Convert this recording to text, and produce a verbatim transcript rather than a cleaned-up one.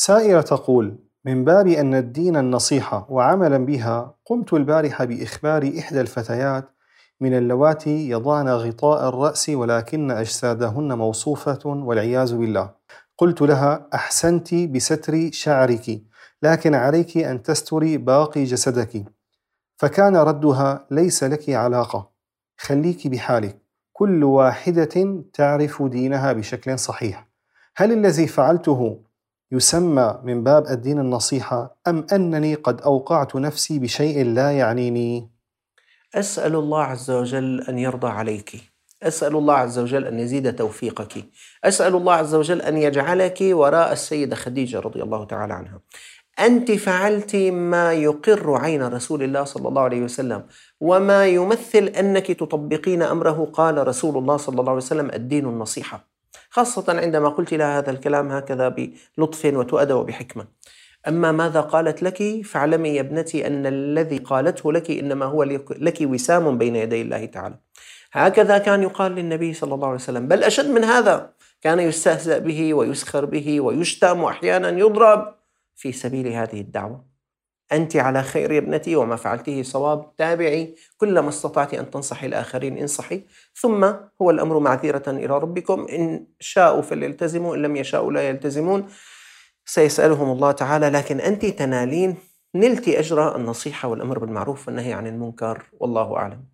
سائرة تقول: من باب أن الدين النصيحة وعملا بها، قمت البارحة بإخبار إحدى الفتيات من اللواتي يضعن غطاء الرأس ولكن أجسادهن موصوفة والعياذ بالله. قلت لها: أحسنت بستر شعرك، لكن عليك أن تستري باقي جسدك. فكان ردها: ليس لك علاقة، خليك بحالك، كل واحدة تعرف دينها بشكل صحيح. هل الذي فعلته يسمى من باب الدين النصيحة، أم أنني قد أوقعت نفسي بشيء لا يعنيني؟ أسأل الله عز وجل أن يرضى عليك، أسأل الله عز وجل أن يزيد توفيقك، أسأل الله عز وجل أن يجعلك وراء السيدة خديجة رضي الله تعالى عنها. أنت فعلت ما يقر عين رسول الله صلى الله عليه وسلم، وما يمثل أنك تطبقين أمره. قال رسول الله صلى الله عليه وسلم: الدين النصيحة، خاصة عندما قلت لها هذا الكلام هكذا بلطف وتؤدى وبحكمة. أما ماذا قالت لك فاعلمي يا ابنتي أن الذي قالته لك إنما هو لك وسام بين يدي الله تعالى. هكذا كان يقال للنبي صلى الله عليه وسلم، بل أشد من هذا، كان يستهزأ به ويسخر به ويشتم وأحيانا يضرب في سبيل هذه الدعوة. أنت على خير يا ابنتي، وما فعلته صواب. تابعي كلما استطعت أن تنصحي الآخرين انصحي، ثم هو الأمر معذرة إلى ربكم، إن شاءوا فليلتزموا، إن لم يشاءوا لا يلتزمون، سيسألهم الله تعالى. لكن أنت تنالين، نلت أجر النصيحة والأمر بالمعروف والنهي عن المنكر، والله أعلم.